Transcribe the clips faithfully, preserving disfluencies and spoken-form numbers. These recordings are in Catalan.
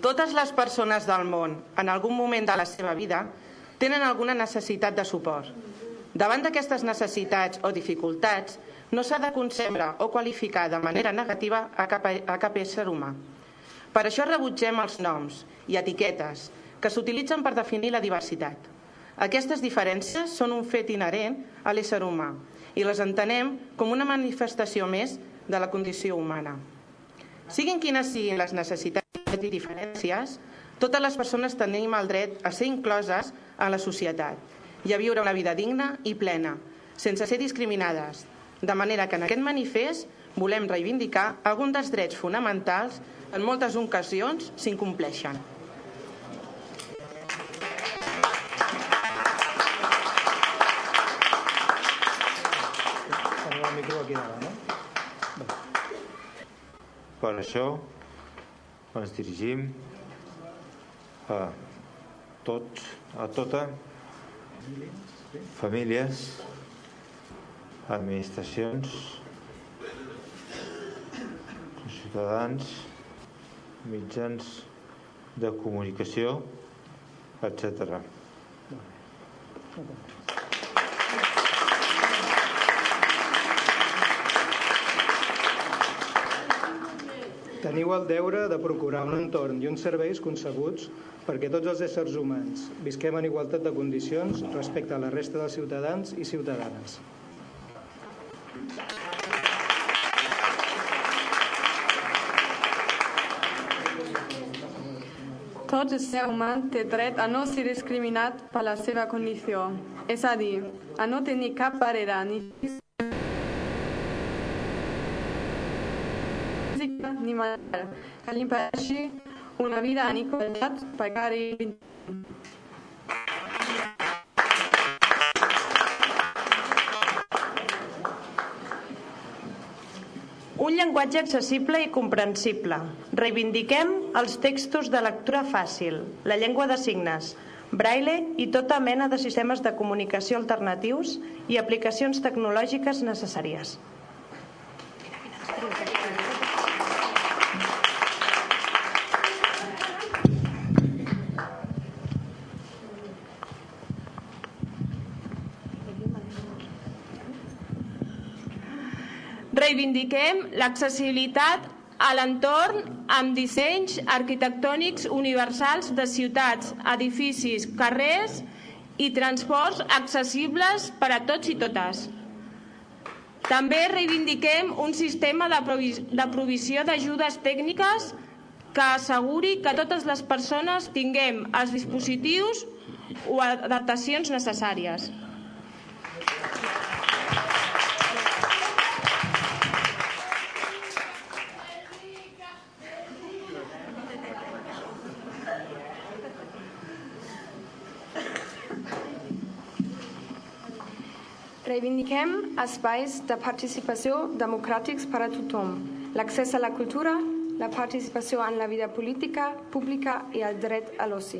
Totes les persones del món, en algun moment de la seva vida, tenen alguna necessitat de suport. Davant d'aquestes necessitats o dificultats, no s'ha de concebre o qualificar de manera negativa a cap, a cap ésser humà. Per això rebutgem els noms i etiquetes que s'utilitzen per definir la diversitat. Aquestes diferències són un fet inherent a l'ésser humà i les entenem com una manifestació més de la condició humana. Siguin quines siguin les necessitats i diferències, totes les persones tenim el dret a ser incloses en la societat i a viure una vida digna i plena, sense ser discriminades, de manera que en aquest manifest volem reivindicar alguns dels drets fonamentals que en moltes ocasions s'incompleixen. Per això ens dirigim a tots, a tota, famílies, administracions, ciutadans, mitjans de comunicació, etcètera. Teniu el deure de procurar un entorn i uns serveis concebuts perquè tots els éssers humans visquem en igualtat de condicions respecte a la resta dels ciutadans i ciutadanes. Tot ésser humà té dret a no ser discriminat per la seva condició, és a dir, a no tenir cap barrera ni física ni material que li impedeixi una vida en igualtat per cada individu. Un llenguatge accessible i comprensible. Reivindiquem els textos de lectura fàcil, la llengua de signes, braille i tota mena de sistemes de comunicació alternatius i aplicacions tecnològiques necessàries. Reivindiquem l'accessibilitat a l'entorn amb dissenys arquitectònics universals de ciutats, edificis, carrers i transports accessibles per a tots i totes. També reivindiquem un sistema de provisió d'ajudes tècniques que asseguri que totes les persones tinguem els dispositius o adaptacions necessàries. Reivindiquem espais de participació democràtics per a tothom, l'accés a la cultura, la participació en la vida política, pública i el dret a l'oci.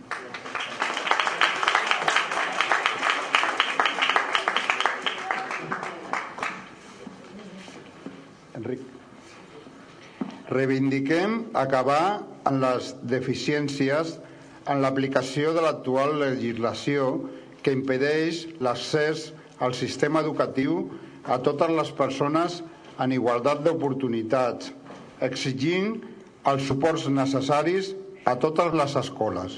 Enric. Reivindiquem acabar amb les deficiències en l'aplicació de l'actual legislació que impedeix l'accés al sistema educatiu a totes les persones en igualtat d'oportunitats, exigint els suports necessaris a totes les escoles.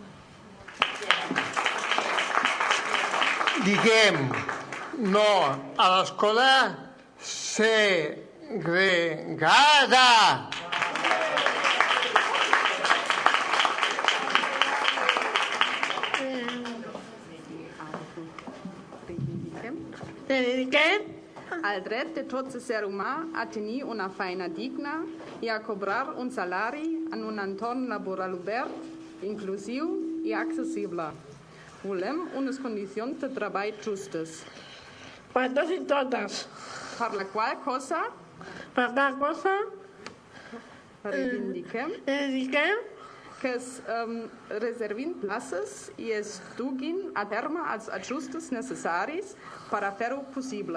Diguem no a l'escola segregada. Reivindiquem el dret de tot ser humà a tenir una feina digna i a cobrar un salari en un entorn laboral obert, inclusiu i accessible. Volem unes condicions de treball justes. Per tots i totes. Per la qual cosa, per la cosa reivindiquem, reivindiquem que es um, reservin places i es duguin a terme els ajustos necessaris per a fer-ho possible.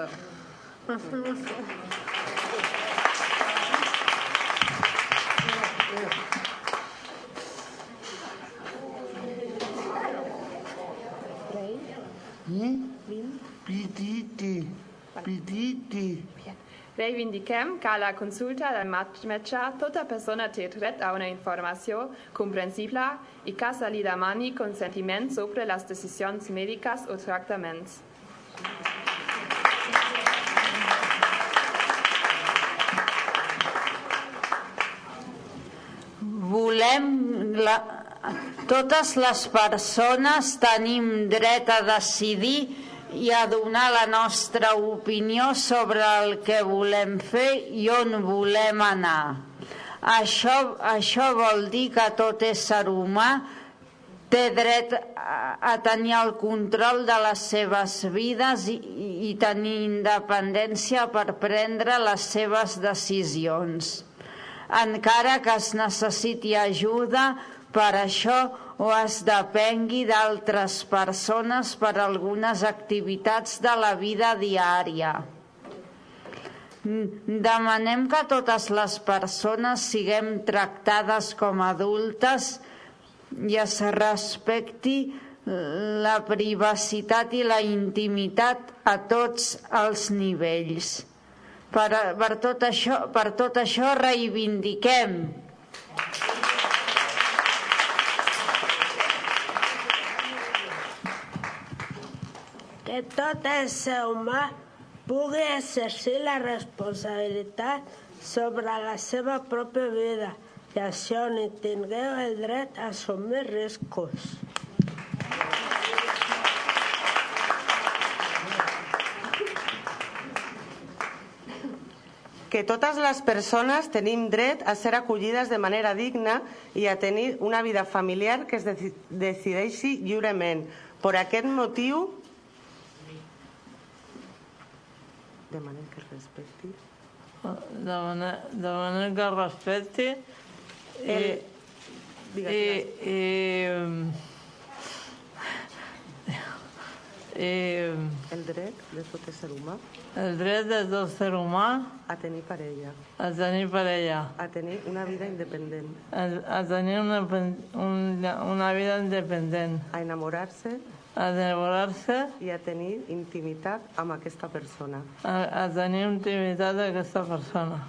Reivindiquem que a la consulta del metge tota persona té dret a una informació comprensible i que se li demani consentiment sobre les decisions mèdiques o tractaments. Volem la... Totes les persones tenim dret a decidir i a donar la nostra opinió sobre el que volem fer i on volem anar. Això, això vol dir que tot ésser humà té dret a, a tenir el control de les seves vides i, i tenir independència per prendre les seves decisions. Encara que es necessiti ajuda per això o es depengui d'altres persones per algunes activitats de la vida diària. Demanem que totes les persones siguem tractades com adultes i es respecti la privacitat i la intimitat a tots els nivells. Per, per, tot, això, per tot això reivindiquem que tot ésser humà pugui exercir la responsabilitat sobre la seva pròpia vida i això ni tingueu el dret a assumir riscos. Que totes les persones tenim dret a ser acollides de manera digna i a tenir una vida familiar que es decideixi lliurement. Per aquest motiu, demanem que es respecti. Demanem que es respecti i, i, i, i el dret de tot ésser humà el dret de tot ser humà a tenir parella, a tenir parella, a tenir una vida independent, a, a tenir una, una, una vida independent, a enamorar-se a enamorar-se i a tenir intimitat amb aquesta persona. A, a tenir intimitat amb aquesta persona.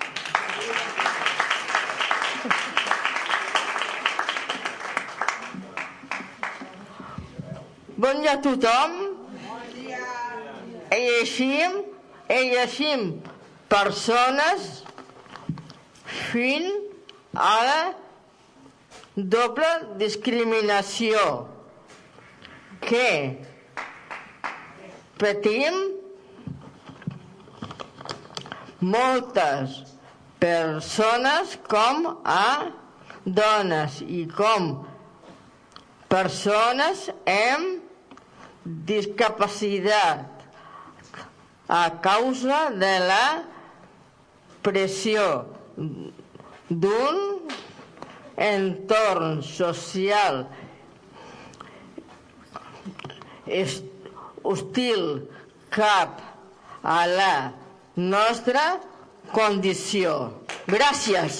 Bon dia a tothom. Bon dia. Llegim, llegim persones fins a la doble discriminació que patim moltes persones com a dones i com persones amb discapacitat a causa de la pressió d'un entorn social hostil cap a la nostra condició. Gràcies.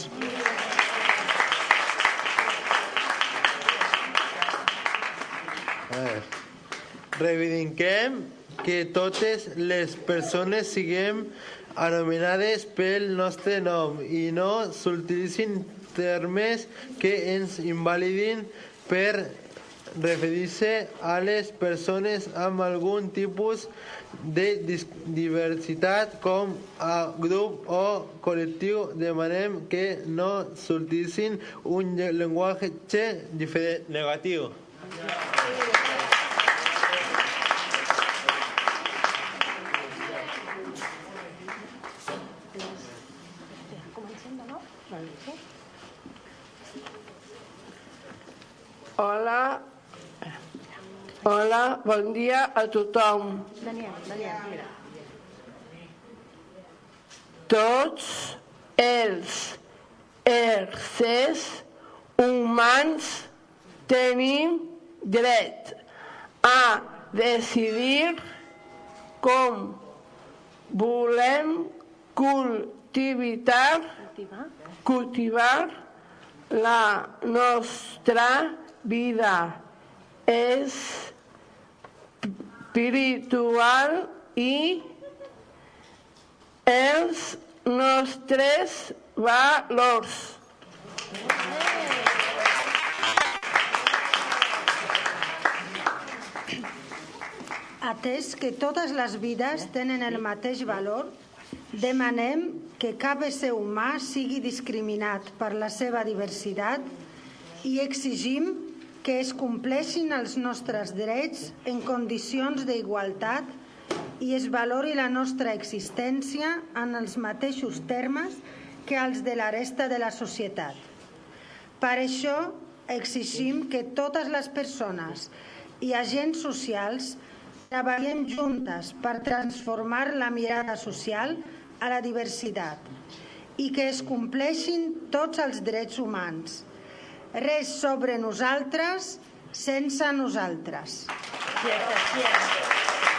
Reivindiquem que totes les persones siguem anomenades pel nostre nom i no s'utilitzin termes que ens invalidin per referir-se a les persones amb algun tipus de diversitat com a grup o col·lectiu. Demanem que no s'utilitzin un llenguatge diferent negatiu. Hola, hola, bon dia a tothom. Daniel, Daniel, mira. Tots els éssers humans tenim dret a decidir com volem cultivar, cultivar la nostra vida espiritual i els nostres valors. Atès que totes les vides tenen el mateix valor, demanem que cap ésser humà sigui discriminat per la seva diversitat i exigim que es compleixin els nostres drets en condicions d'igualtat i es valori la nostra existència en els mateixos termes que els de la resta de la societat. Per això exigim que totes les persones i agents socials treballem juntes per transformar la mirada social a la diversitat i que es compleixin tots els drets humans. Res sobre nosaltres sense nosaltres. Gràcies.